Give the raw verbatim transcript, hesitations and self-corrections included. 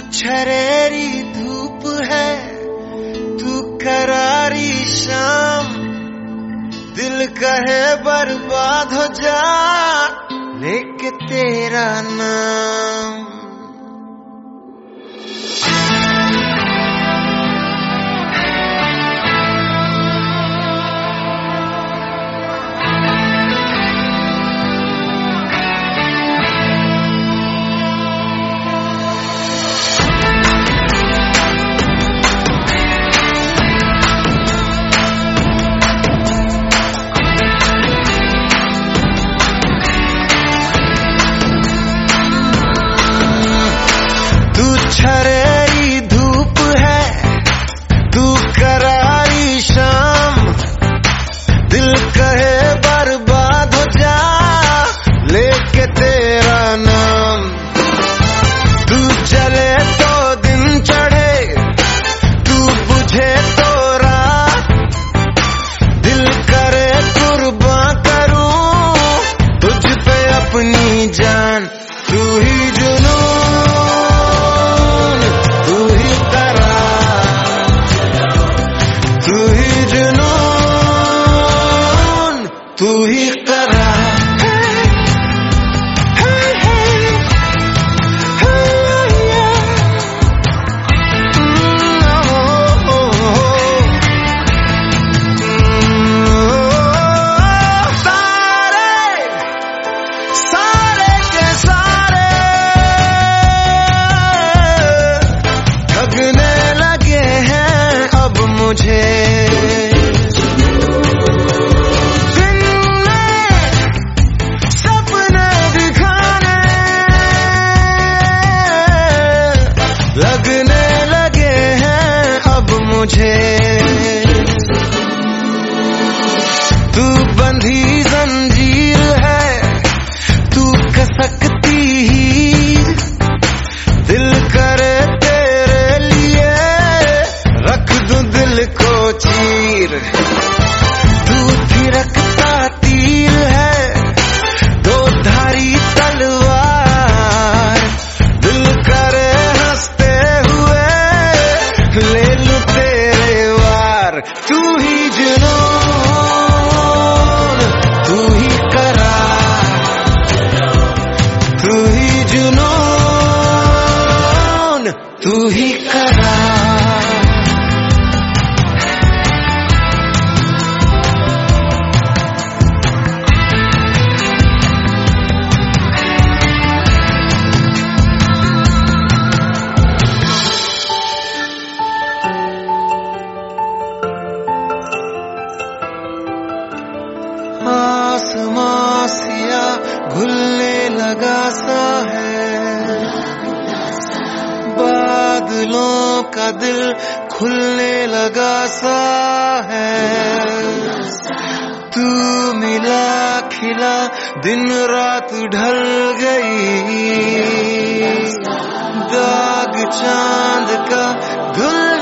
छरेरी धूप है, तू करारी शाम, दिल कहे बर्बाद हो जा लेके तेरा नाम। छरेरी धूप है, तू करारी शाम, दिल कहे बर्बाद हो जा लेके तेरा नाम। तू जले तो दिन चढ़े, तू बुझे तो रात, दिल करे कुर्बान करूं तुझ पे अपनी जान। तू ही जुनून, तू ही करा। सारे सारे के सारे लगने लगे हैं अब मुझे। लगने लगे हैं अब मुझे तू बंधी जंजीर है, तू कसकती ही, दिल करे तेरे लिए रख दूं दिल को चीर। तू थिरकता तीर है, दो धारी तलवार, दिल करे ले लूं तेरे वार। तू ही जुनून, तू ही करार, तू ही जुनून, तू ही करार। आसमां सिया घुलने लगा सा है, बादलों का दिल खुलने लगा सा है। तू मिला खिला दिन रात ढल गई, दाग चांद का धुल